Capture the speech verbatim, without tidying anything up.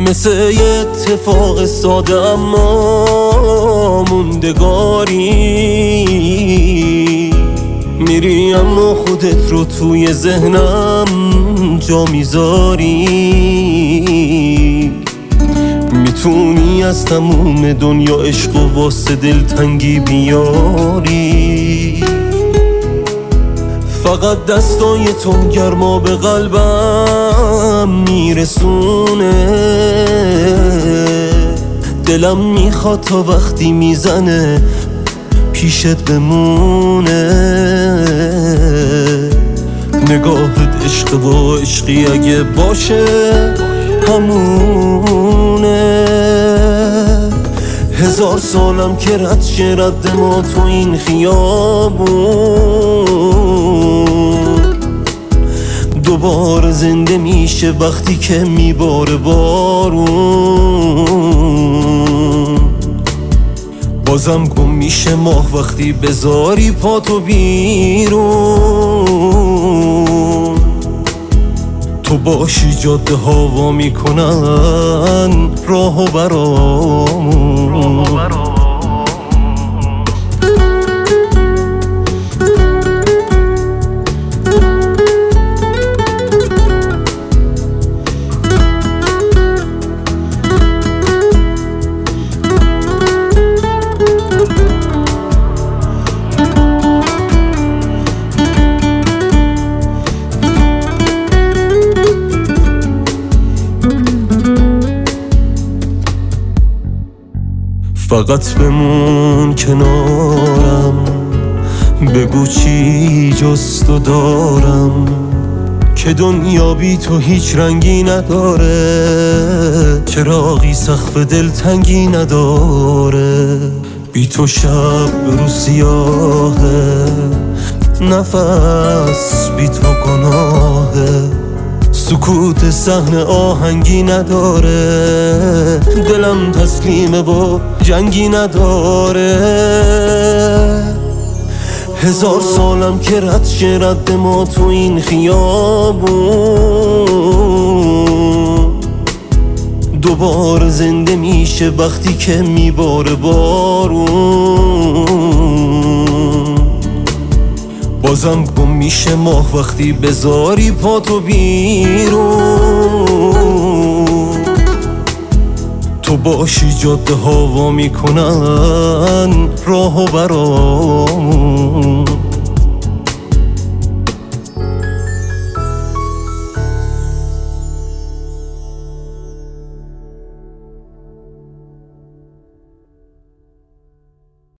مثل یه اتفاق ساده اما موندگاری میری اما خودت رو توی ذهنم جا میذاری. میتونی از تموم دنیا عشق و واسه دلتنگی بیاری. فقط دستای تو گرما به قلبم میرسونه. دلم میخواد تا وقتی میزنه پیشت بمونه. نگاهت عشق و عشقی اگه باشه همونه. هزار سالم که رد شه رد ما تو این خیابون، دوباره زنده میشه وقتی که میباره بارون. بازم گم میشه ماه وقتی بذاری پاتو بیرون. تو باشی جاده ها وا میکنن راهو برامون. فقط بمون کنارم، بگو چی جز تو دارم، که دنیا بی تو هیچ رنگی نداره، چراغی سقف دلتنگی نداره. بی تو شب رو سیاهه، نفس بی تو گناهه، سکوت صحنه آهنگی نداره، دلم تسلیمه و جنگی نداره. هزار سالم که رد شه رد ما تو این خیابون، دوباره زنده میشه وقتی که میباره بارون. بازم گم میشه ماه وقتی بذاری پاتو بیرون. تو باشی جاده ها وا میکنن راهو برامون.